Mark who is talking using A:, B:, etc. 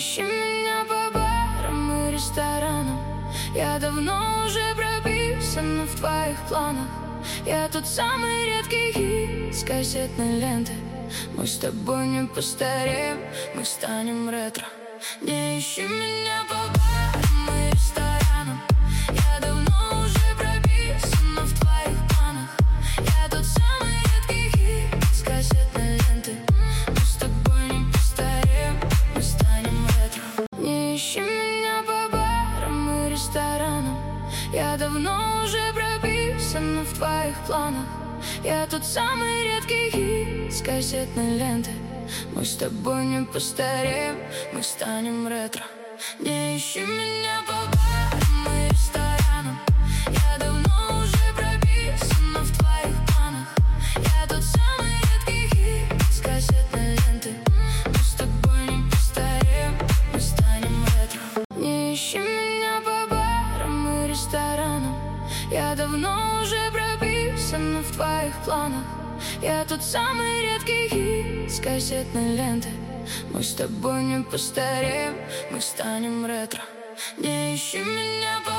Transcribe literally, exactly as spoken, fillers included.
A: ищи меня по барам и ресторанам. Я давно уже прописана в твоих планах. Я тот самый редкий хит с кассетной ленты. Мы с тобой не постареем, мы станем ретро. Не ищи меня по барам и ресторанам. Я давно уже прописана в твоих планах. Я тот самый редкий хит с кассетной ленты. Мы с тобой не постареем, мы станем ретро. Не ищи меня по барам и ресторанам. Я давно уже прописана в твоих планах. Я тот самый редкий хит с кассетной ленты. Мы с тобой не постареем, мы станем ретро. Не ищи меня по барам и ресторанам. Я давно уже прописана в твоих планах. Я тот самый редкий хит с кассетной ленты. Мы с тобой не постареем, мы станем ретро. Не ищи меня по барам и ресторанам. Я давно уже прописана в твоих планах. Я тот самый редкий хит с кассетной ленты. Мы с тобой не постареем, мы станем ретро. Не ищи меня по